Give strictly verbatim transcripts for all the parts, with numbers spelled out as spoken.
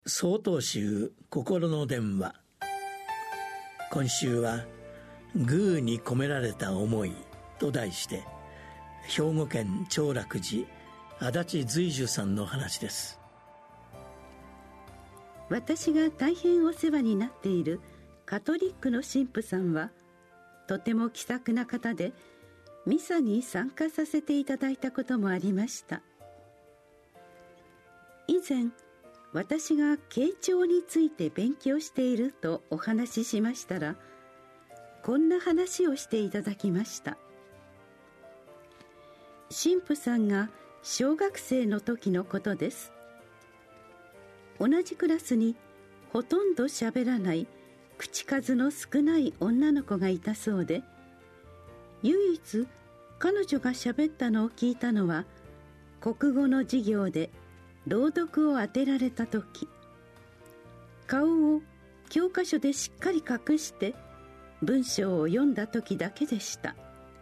曹洞宗心の電話。今週は宮に込められた思いと題して、兵庫県長楽寺足立随樹さんの話です。 私が大変お世話になっているカトリックの神父さんはとても気さくな方で、ミサに参加させていただいたこともありました。以前私が慶長について勉強しているとお話ししましたら、こんな話をしていただきました。神父さんが小学生の時のことです。同じクラスにほとんど喋らない口数の少ない女の子がいたそうで、唯一彼女が喋ったのを聞いたのは国語の授業で朗読を当てられた時、顔を教科書でしっかり隠して文章を読んだ時だけでした。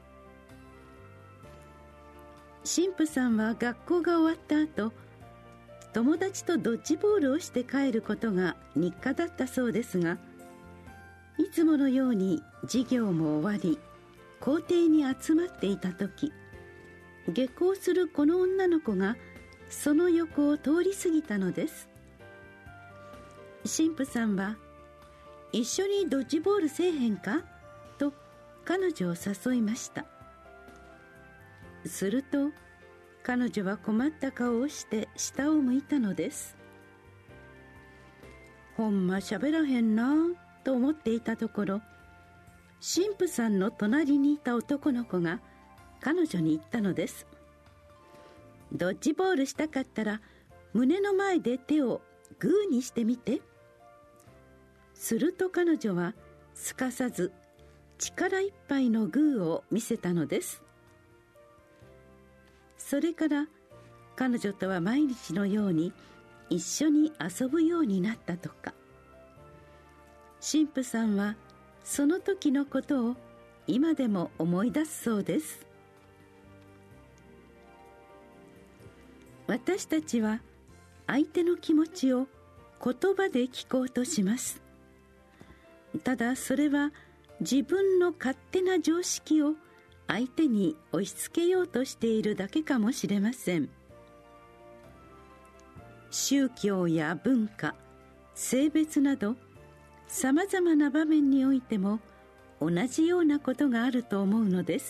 神父さんは学校が終わった後、友達とドッジボールをして帰ることが日課だったそうですが、いつものように授業も終わり校庭に集まっていた時、下校するこの女の子がその横を通り過ぎたのです。神父さんは、一緒にドッジボールせえへんかと彼女を誘いました。すると彼女は困った顔をして下を向いたのです。ほんま喋らへんなと思っていたところ、神父さんの隣にいた男の子が彼女に言ったのです。ドッジボールしたかったら胸の前で手をグーにしてみて。すると彼女はすかさず力いっぱいのグーを見せたのです。それから彼女とは毎日のように一緒に遊ぶようになったとか。神父さんはその時のことを今でも思い出すそうです。私たちは相手の気持ちを言葉で聞こうとします。ただそれは自分の勝手な常識を相手に押し付けようとしているだけかもしれません。宗教や文化、性別などさまざまな場面においても同じようなことがあると思うのです。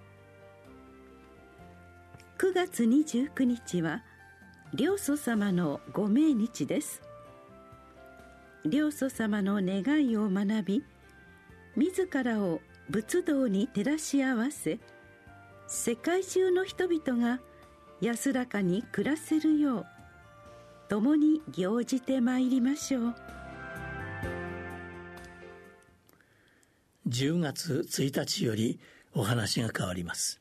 くがつにじゅうくにちは良祖様のご命日です。良祖様の願いを学び、自らを仏道に照らし合わせ、世界中の人々が安らかに暮らせるよう共に行じてまいりましょう。 じゅうがつついたちよりお話が変わります。